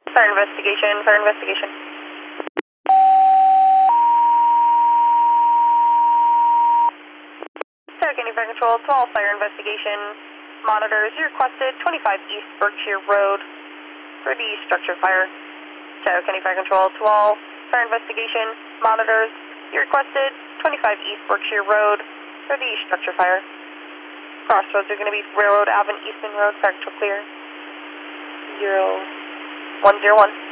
Fire investigation, fire investigation. Sarah County Fire Control, 12 fire investigation. Monitors, you requested 25 East Berkshire Road for the structure fire. Sarah County Fire Control, 12 fire investigation. Monitors, you requested 25 East Berkshire Road for the structure fire. Crossroads are going to be Railroad Avenue, Eastman Road, Fire Control clear. 0101.